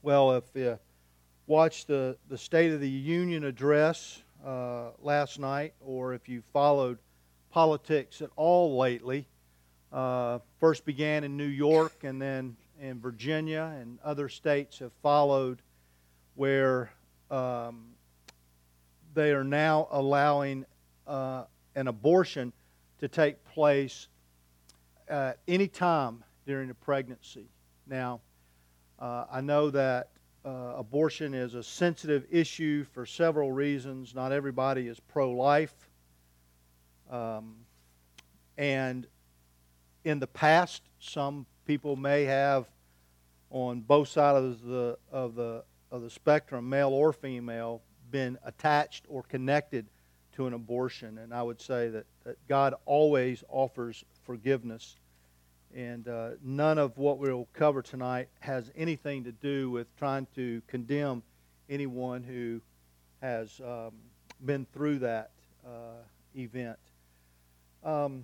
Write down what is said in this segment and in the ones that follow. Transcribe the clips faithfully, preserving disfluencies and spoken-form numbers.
Well, if you watched the, the State of the Union address uh, last night, or if you followed politics at all lately, uh, first began in New York and then in Virginia, and other states have followed, where um, they are now allowing uh, an abortion to take place at any time during a pregnancy. Now, uh, I know that uh, abortion is a sensitive issue for several reasons. Not everybody is pro-life. Um, and in the past, some people may have, on both sides of the of the of the spectrum, male or female, been attached or connected to an abortion. And I would say that, that God always offers forgiveness. And uh, none of what we'll cover tonight has anything to do with trying to condemn anyone who has um, been through that uh, event. Um,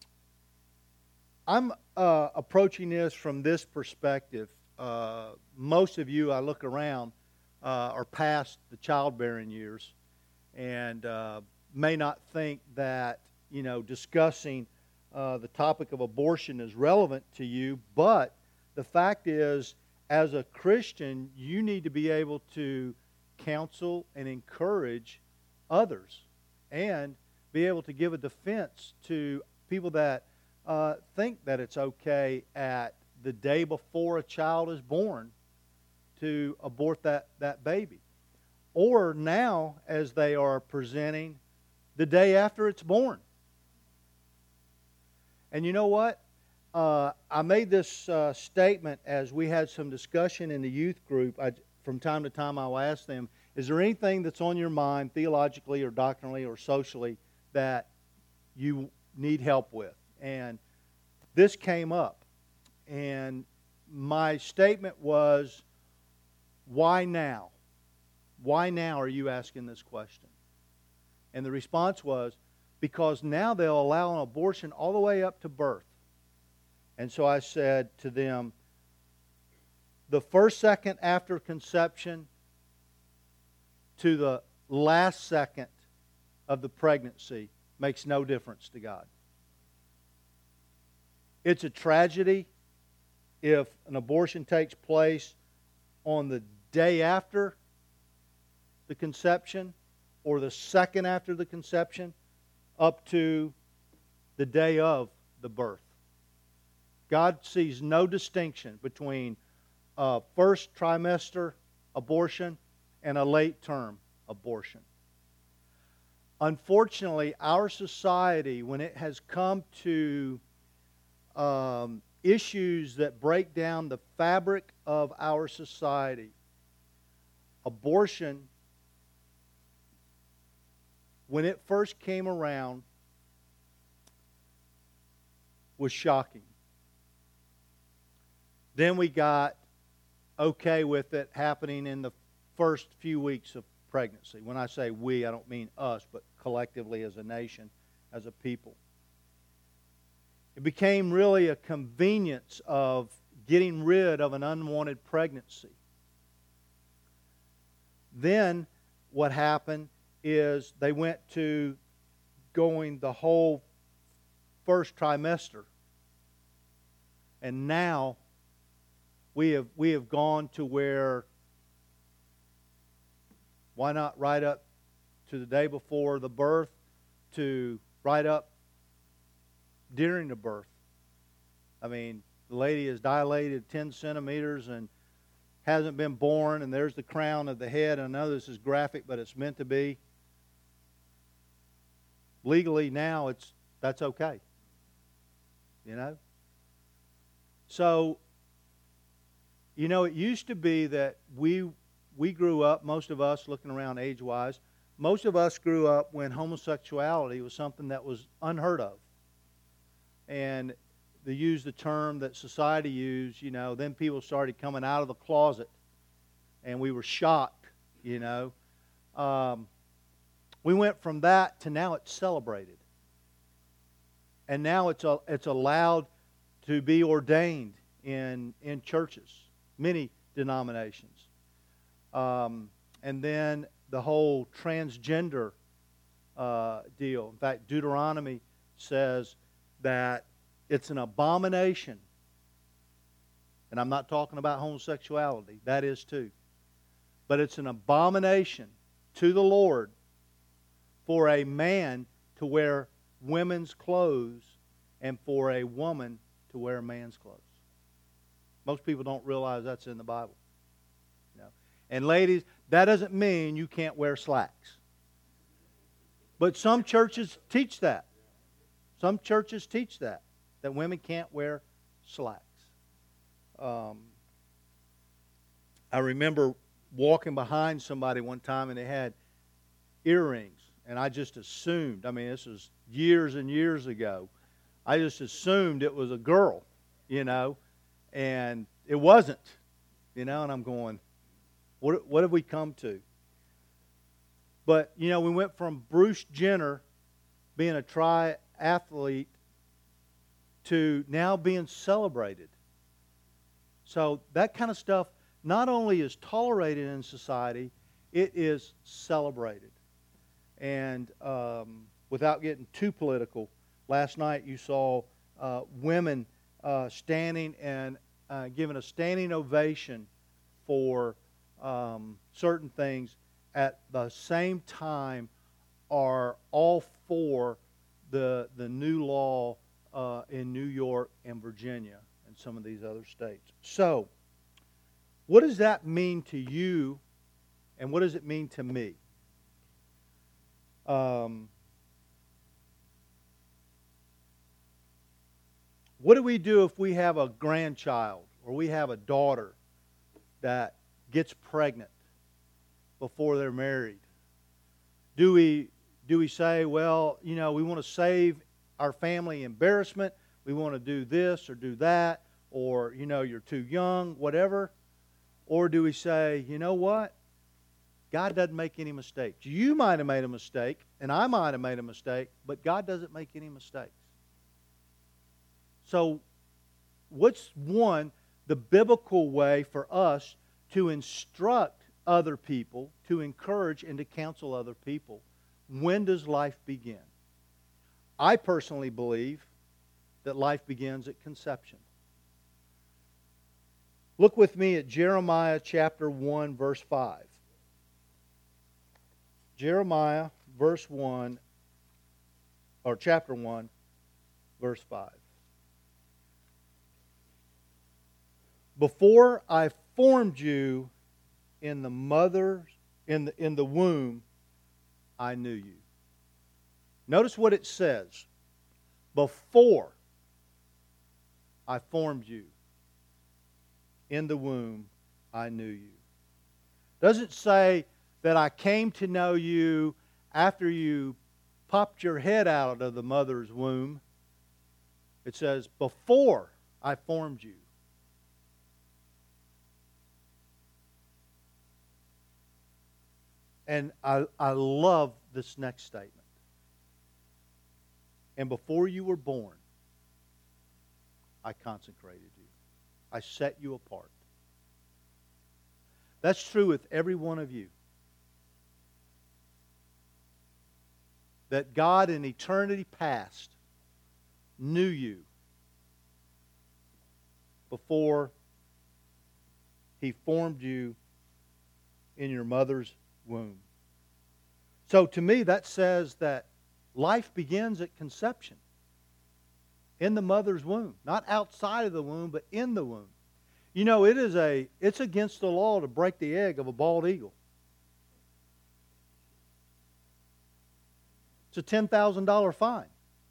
I'm uh, approaching this from this perspective. Uh, most of you, I look around, uh, are past the childbearing years, and uh, may not think that, you know, discussing uh, the topic of abortion is relevant to you. But the fact is, as a Christian, you need to be able to counsel and encourage others, and be able to give a defense to people that uh, think that it's okay at the day before a child is born to abort that, that baby. Or now, as they are presenting, the day after it's born. And you know what? Uh, I made this uh, statement as we had some discussion in the youth group. I, from time to time, I'll ask them, is there anything that's on your mind, theologically or doctrinally or socially, that you need help with? And this came up. And my statement was, why now? Why now are you asking this question? And the response was, because now they'll allow an abortion all the way up to birth. And so I said to them, the first second after conception to the last second of the pregnancy makes no difference to God. It's a tragedy if an abortion takes place on the day after the conception or the second after the conception up to the day of the birth. God sees no distinction between a first trimester abortion and a late term abortion. Unfortunately, our society, when it has come to um, issues that break down the fabric of our society, abortion, when it first came around, was shocking. Then we got okay with it happening in the first few weeks of pregnancy. When I say we, I don't mean us, but collectively as a nation, as a people. It became really a convenience of getting rid of an unwanted pregnancy. Then what happened is they went to going the whole first trimester. And now we have we have gone to where, why not right up to the day before the birth, to right up during the birth. I mean, the lady is dilated ten centimeters and hasn't been born, and there's the crown of the head. I know this is graphic, but it's meant to be. Legally now, it's that's okay. You know? So, you know, it used to be that we we grew up, most of us looking around age-wise, most of us grew up when homosexuality was something that was unheard of. And they used the term that society used, you know, then people started coming out of the closet, and we were shocked, you know. Um, we went from that to now it's celebrated. And now it's a, it's allowed to be ordained in in churches, many denominations. Um, and then the whole transgender uh, deal. In fact, Deuteronomy says that it's an abomination. And I'm not talking about homosexuality. That is too. But it's an abomination to the Lord for a man to wear women's clothes and for a woman to wear man's clothes. Most people don't realize that's in the Bible. You know? And ladies, that doesn't mean you can't wear slacks. But some churches teach that. Some churches teach that, that women can't wear slacks. Um, I remember walking behind somebody one time and they had earrings. And I just assumed, I mean, this was years and years ago, I just assumed it was a girl, you know, and it wasn't, you know, and I'm going, what, what have we come to? But, you know, we went from Bruce Jenner being a triathlete to now being celebrated. So that kind of stuff not only is tolerated in society, it is celebrated. And um, without getting too political, last night you saw uh, women uh, standing and uh, giving a standing ovation for um, certain things. At the same time, are all for the the new law uh, in New York and Virginia and some of these other states. So, what does that mean to you, and what does it mean to me? Um, what do we do if we have a grandchild or we have a daughter that gets pregnant before they're married? Do we do we say, well, you know, we want to save our family embarrassment, we want to do this or do that, or, you know, you're too young, whatever? Or do we say, you know what? God doesn't make any mistakes. You might have made a mistake, and I might have made a mistake, but God doesn't make any mistakes. So, what's one, the biblical way for us to instruct other people, to encourage and to counsel other people? When does life begin? I personally believe that life begins at conception. Look with me at Jeremiah chapter one, verse five. Jeremiah, verse one, or chapter one, verse five. Before I formed you in the mother, in the, in the womb, I knew you. Notice what it says. Before I formed you in the womb, I knew you. Doesn't say that I came to know you after you popped your head out of the mother's womb. It says, before I formed you. And I, I love this next statement. And before you were born, I consecrated you. I set you apart. That's true with every one of you. That God in eternity past knew you before He formed you in your mother's womb. So to me, that says that life begins at conception. In the mother's womb. Not outside of the womb, but in the womb. You know, it is a it's against the law to break the egg of a bald eagle. It's a ten thousand dollars fine.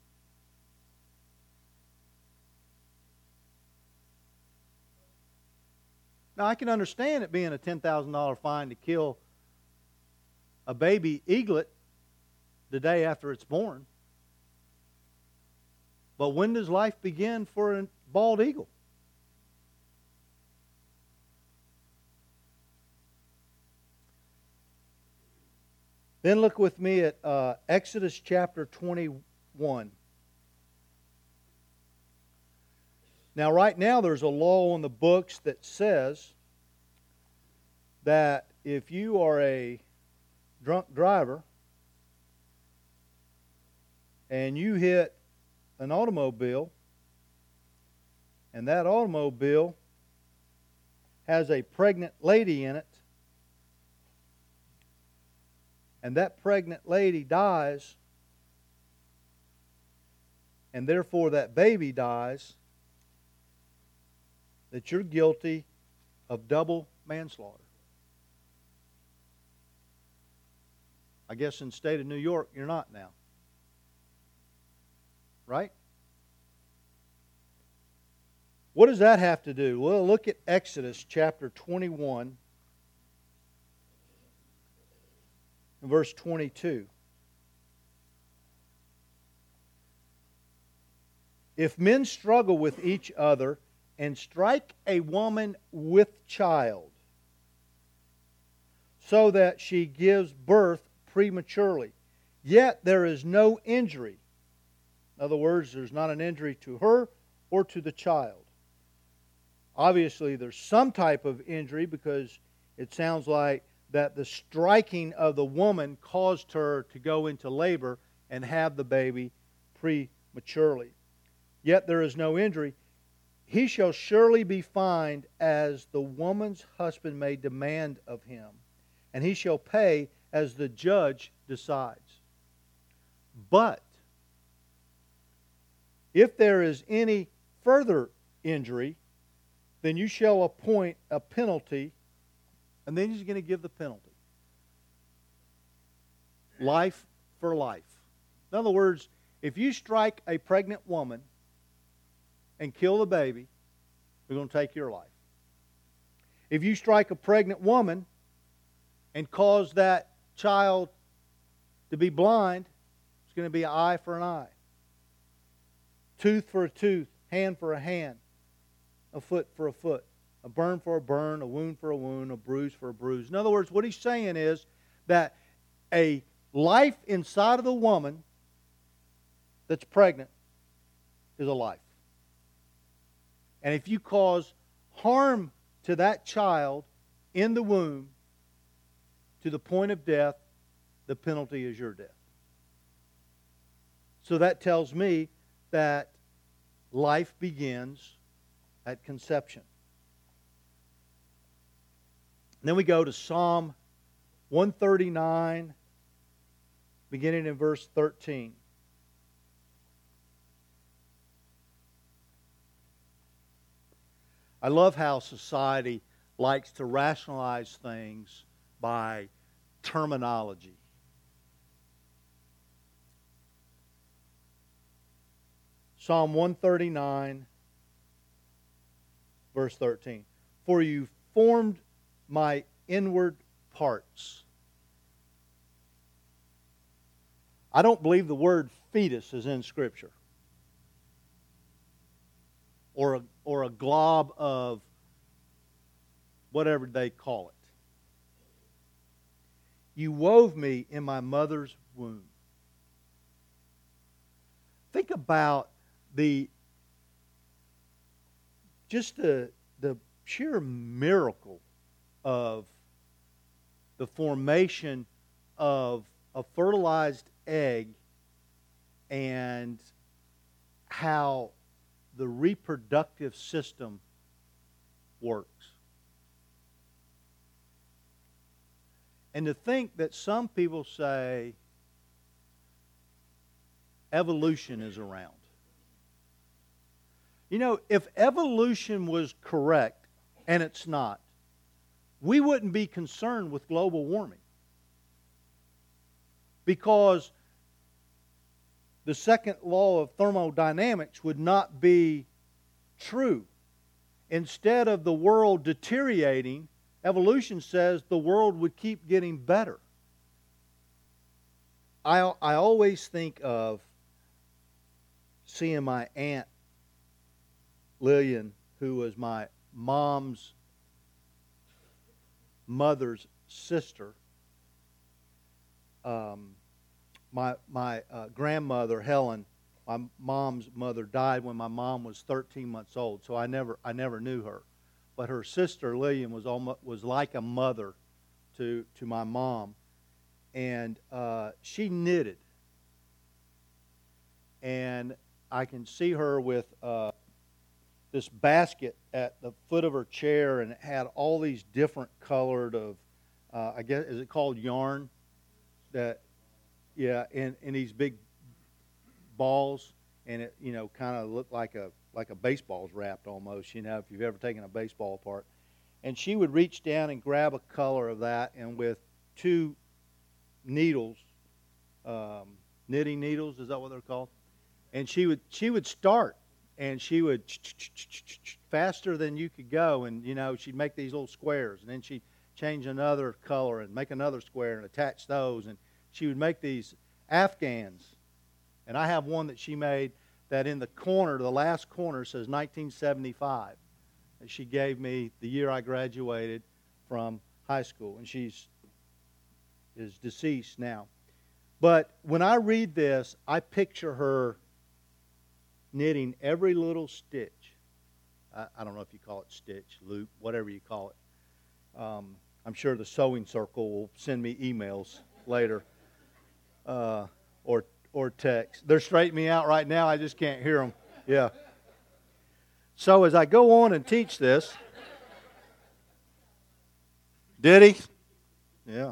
Now, I can understand it being a ten thousand dollars fine to kill a baby eaglet the day after it's born. But when does life begin for a bald eagle? Then look with me at uh, Exodus chapter twenty-one. Now, right now, there's a law on the books that says that if you are a drunk driver and you hit an automobile, and that automobile has a pregnant lady in it, and that pregnant lady dies, and therefore that baby dies, that you're guilty of double manslaughter. I guess in the state of New York, you're not now. Right? What does that have to do? Well, look at Exodus chapter twenty-one, verse twenty-two. If men struggle with each other and strike a woman with child, so that she gives birth prematurely, yet there is no injury. In other words, there's not an injury to her or to the child. Obviously, there's some type of injury because it sounds like that the striking of the woman caused her to go into labor and have the baby prematurely. Yet there is no injury. He shall surely be fined as the woman's husband may demand of him, and he shall pay as the judge decides. But if there is any further injury, then you shall appoint a penalty, and then he's going to give the penalty. Life for life. In other words, if you strike a pregnant woman and kill the baby, we're going to take your life. If you strike a pregnant woman and cause that child to be blind, it's going to be an eye for an eye. Tooth for a tooth, hand for a hand, a foot for a foot, a burn for a burn, a wound for a wound, a bruise for a bruise. In other words, what he's saying is that a life inside of the woman that's pregnant is a life. And if you cause harm to that child in the womb to the point of death, the penalty is your death. So that tells me that life begins at conception. And then we go to Psalm one thirty-nine, beginning in verse thirteen. I love how society likes to rationalize things by terminology. Psalm one thirty-nine, verse thirteen. For you formed my inward parts. I don't believe the word fetus is in Scripture. Or a, or a glob of whatever they call it. You wove me in my mother's womb. Think about the just the the sheer miracle of the formation of a fertilized egg and how the reproductive system works. And to think that some people say evolution is around. You know, if evolution was correct, and it's not, we wouldn't be concerned with global warming. Because the second law of thermodynamics would not be true. Instead of the world deteriorating, evolution says the world would keep getting better. I, I always think of seeing my aunt Lillian, who was my mom's mother's sister. Um, my my uh, grandmother Helen, my mom's mother, died when my mom was thirteen months old, so I never I never knew her. but her sister Lillian was almost was like a mother to to my mom, and uh, she knitted, and I can see her with uh, this basket at the foot of her chair, and it had all these different colored of, uh, I guess, is it called yarn? That, yeah, and, and these big balls, and it, you know, kind of looked like a like a baseball's wrapped almost, you know, if you've ever taken a baseball apart. And she would reach down and grab a color of that, and with two needles, um, knitting needles, is that what they're called? And she would she would start, and she would faster than you could go, and you know she'd make these little squares, and then she'd change another color and make another square and attach those, and she would make these Afghans. And I have one that she made that in the corner, the last corner, says nineteen seventy-five. And she gave me the year I graduated from high school, and she's is deceased now. But when I read this, I picture her knitting every little stitch. I, I don't know if you call it stitch, loop, whatever you call it. Um, I'm sure the sewing circle will send me emails later, uh, or or text. They're straightening me out right now. I just can't hear them. Yeah. So as I go on and teach this, did he? Yeah.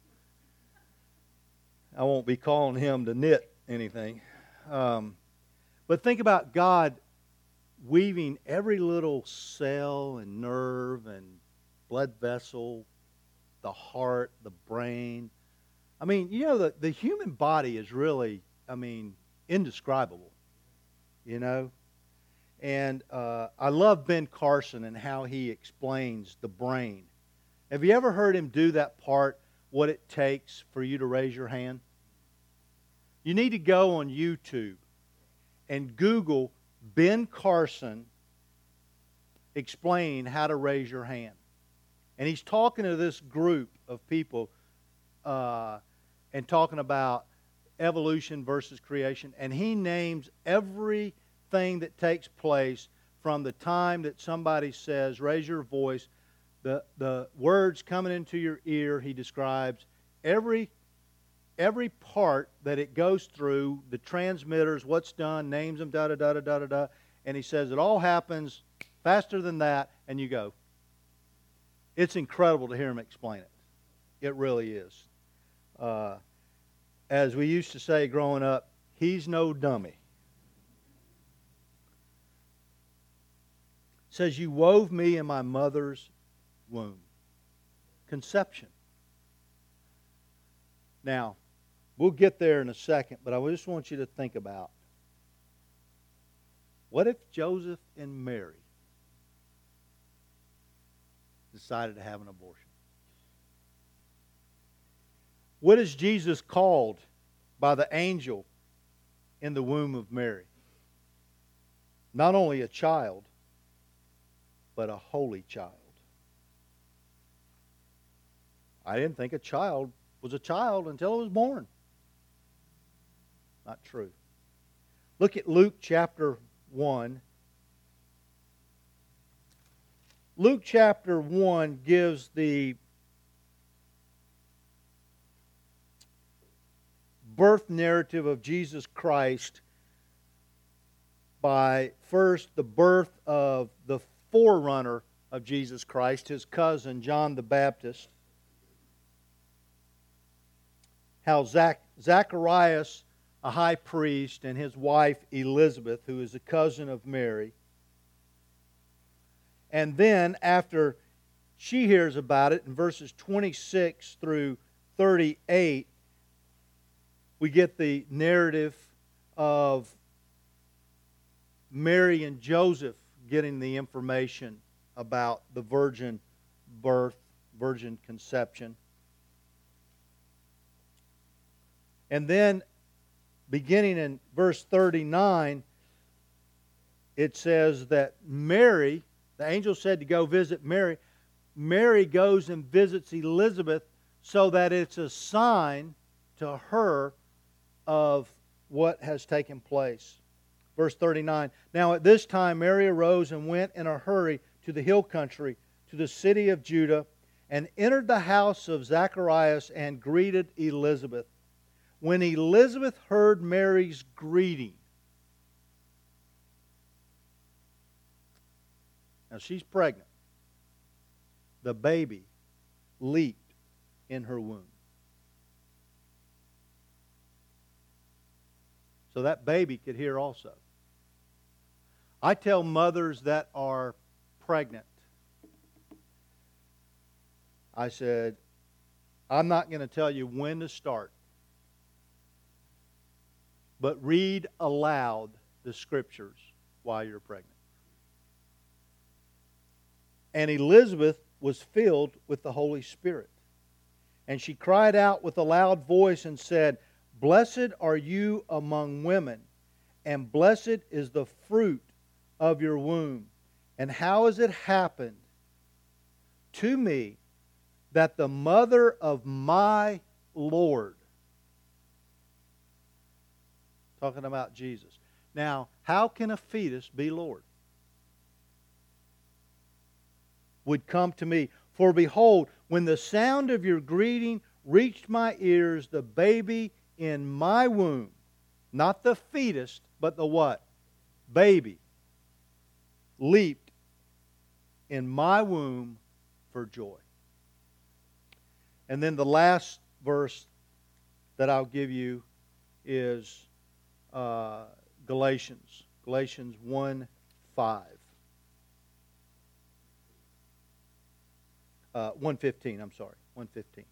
I won't be calling him to knit anything. Um, but think about God weaving every little cell and nerve and blood vessel, the heart, the brain. I mean, you know, the, the human body is really, I mean, indescribable, you know. And uh, I love Ben Carson and how he explains the brain. Have you ever heard him do that part, what it takes for you to raise your hand? You need to go on YouTube and Google Ben Carson explaining how to raise your hand. And he's talking to this group of people uh, and talking about evolution versus creation. And he names everything that takes place from the time that somebody says, raise your voice, the, the words coming into your ear, he describes every every part that it goes through, the transmitters, what's done, names them, da da da da da da da, and he says it all happens faster than that, and you go. It's incredible to hear him explain it. It really is. Uh, as we used to say growing up, he's no dummy. It says, you wove me in my mother's womb. Conception. Now, we'll get there in a second, but I just want you to think about, what if Joseph and Mary decided to have an abortion? What is Jesus called by the angel in the womb of Mary? Not only a child, but a holy child. I didn't think a child was a child until it was born. Not true. Look at Luke chapter one. Luke chapter one gives the birth narrative of Jesus Christ by first the birth of the forerunner of Jesus Christ, his cousin John the Baptist. How Zach, Zacharias, a high priest, and his wife Elizabeth, who is a cousin of Mary. And then after she hears about it, in verses twenty-six through thirty-eight, we get the narrative of Mary and Joseph getting the information about the virgin birth, virgin conception. And then, beginning in verse thirty-nine, it says that Mary, the angel said to go visit Mary. Mary goes and visits Elizabeth so that it's a sign to her of what has taken place. Verse thirty-nine, now at this time Mary arose and went in a hurry to the hill country, to the city of Judah, and entered the house of Zacharias and greeted Elizabeth. When Elizabeth heard Mary's greeting, now she's pregnant, the baby leaped in her womb. So that baby could hear also. I tell mothers that are pregnant, I said, I'm not going to tell you when to start, but read aloud the Scriptures while you're pregnant. And Elizabeth was filled with the Holy Spirit. And she cried out with a loud voice and said, Blessed are you among women, and blessed is the fruit of your womb. And how has it happened to me that the mother of my Lord, talking about Jesus. Now, how can a fetus be Lord? Would come to me. For behold, when the sound of your greeting reached my ears, the baby in my womb, not the fetus, but the what? Baby, leaped in my womb for joy. And then the last verse that I'll give you is uh, Galatians. Galatians one five. Uh, one fifteen, I'm sorry. one fifteen.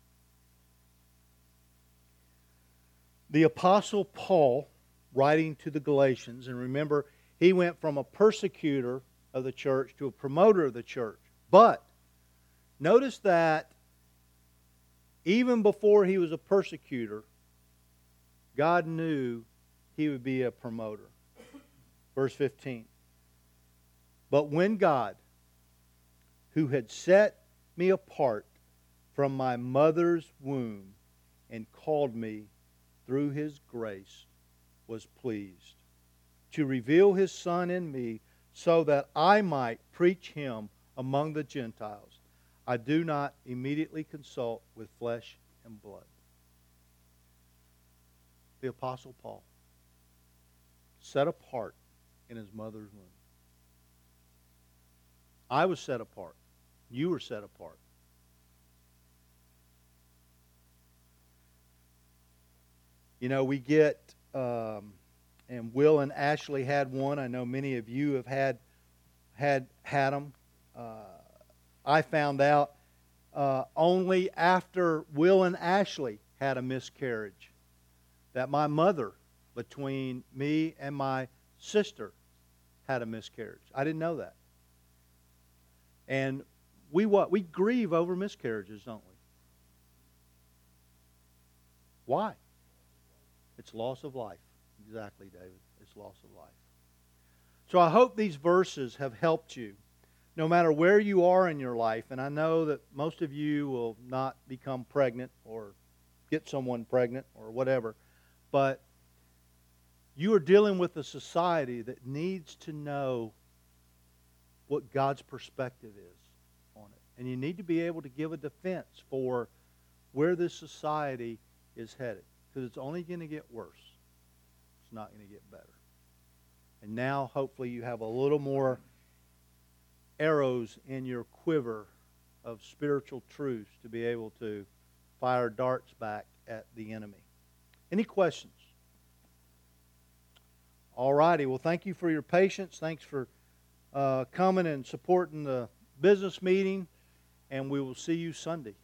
The Apostle Paul, writing to the Galatians, and remember, he went from a persecutor of the church to a promoter of the church. But notice that even before he was a persecutor, God knew he would be a promoter. Verse fifteen. But when God, who had set me apart from my mother's womb and called me through His grace, was pleased to reveal His Son in me so that I might preach Him among the Gentiles, I do not immediately consult with flesh and blood. The Apostle Paul, set apart in his mother's womb. I was set apart. You were set apart. You know, we get, um, and Will and Ashley had one. I know many of you have had had had them. Uh, I found out uh, only after Will and Ashley had a miscarriage that my mother, between me and my sister, had a miscarriage. I didn't know that. And we what? We grieve over miscarriages, don't we? Why? It's loss of life. Exactly, David. It's loss of life. So I hope these verses have helped you, no matter where you are in your life. And I know that most of you will not become pregnant or get someone pregnant or whatever. But you are dealing with a society that needs to know what God's perspective is on it. And you need to be able to give a defense for where this society is headed. Because it's only going to get worse. It's not going to get better. And now, hopefully, you have a little more arrows in your quiver of spiritual truths to be able to fire darts back at the enemy. Any questions? All righty. Well, thank you for your patience. Thanks for uh, coming and supporting the business meeting. And we will see you Sunday.